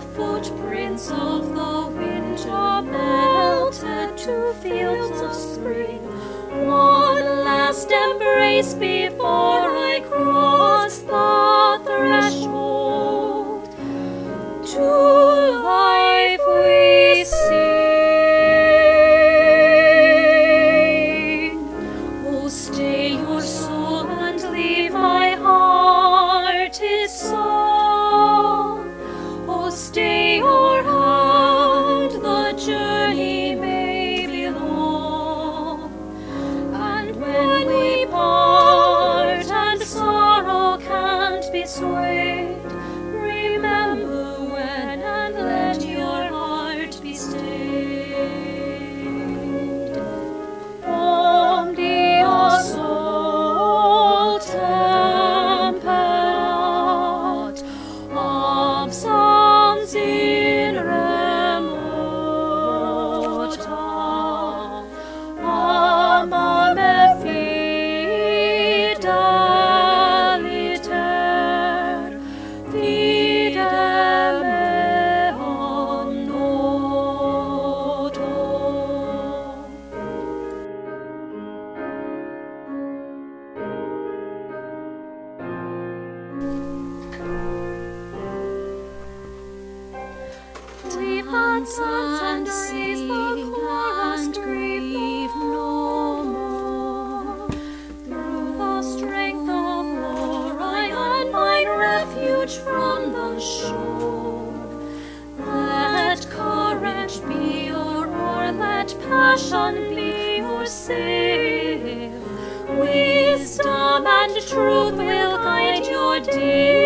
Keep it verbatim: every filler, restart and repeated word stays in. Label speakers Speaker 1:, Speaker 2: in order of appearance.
Speaker 1: footprints of the winter melted to fields of spring. One last embrace before I cross the threshold. To life we sing. Oh, stay your soul and leave my heart its song. Oh, stay your hand, the journey may be long. And when we part and sorrow can't be swayed, remember when and let your heart be stayed. Om Dios sol temperat, absens in remota, amame fideliter, fidel meam noto. Leave on suns and seas the chorus grieve no more. Through the strength of lore I earn mine refuge from the shore. Let courage be your oar, let passion be your sail. Wisdom and truth will guide your dear